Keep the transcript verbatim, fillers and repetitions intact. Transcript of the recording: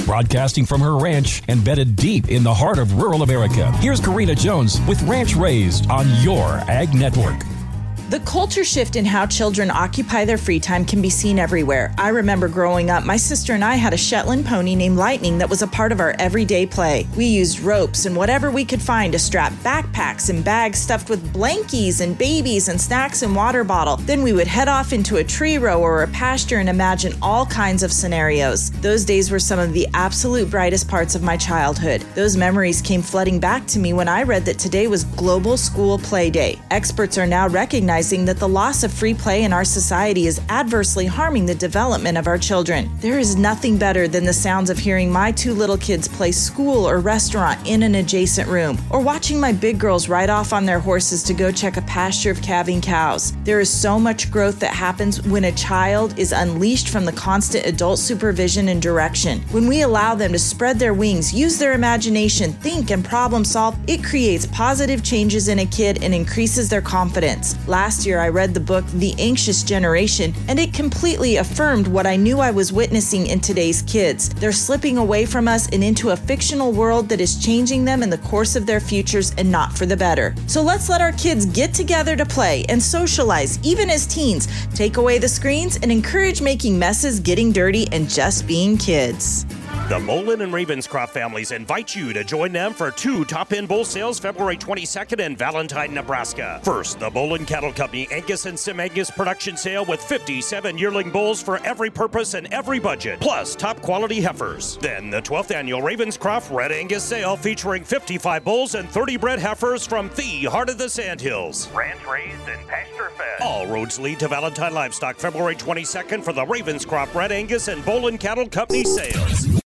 Broadcasting from her ranch embedded deep in the heart of rural America, here's Karina Jones with Ranch Raised on your Ag Network. The culture shift in how children occupy their free time can be seen everywhere. I remember growing up, my sister and I had a Shetland pony named Lightning that was a part of our everyday play. We used ropes and whatever we could find to strap backpacks and bags stuffed with blankies and babies and snacks and water bottle. Then we would head off into a tree row or a pasture and imagine all kinds of scenarios. Those days were some of the absolute brightest parts of my childhood. Those memories came flooding back to me when I read that today was Global School Play Day. Experts are now recognizing that the loss of free play in our society is adversely harming the development of our children. There is nothing better than the sounds of hearing my two little kids play school or restaurant in an adjacent room, or watching my big girls ride off on their horses to go check a pasture of calving cows. There is so much growth that happens when a child is unleashed from the constant adult supervision and direction. When we allow them to spread their wings, use their imagination, think, and problem solve, it creates positive changes in a kid and increases their confidence. Last Last year, I read the book The Anxious Generation, and it completely affirmed what I knew I was witnessing in today's kids. They're slipping away from us and into a fictional world that is changing them in the course of their futures and not for the better. So let's let our kids get together to play and socialize, even as teens. Take away the screens and encourage making messes, getting dirty, and just being kids. The Bolin and Ravenscroft families invite you to join them for two top-end bull sales February twenty-second in Valentine, Nebraska. First, the Bolin Cattle Company Angus and Sim Angus production sale with fifty-seven yearling bulls for every purpose and every budget, plus top-quality heifers. Then the twelfth annual Ravenscroft Red Angus sale featuring fifty-five bulls and thirty bred heifers from the heart of the Sandhills. Ranch raised and pasture-fed. All roads lead to Valentine Livestock February twenty-second for the Ravenscroft Red Angus and Bolin Cattle Company sales.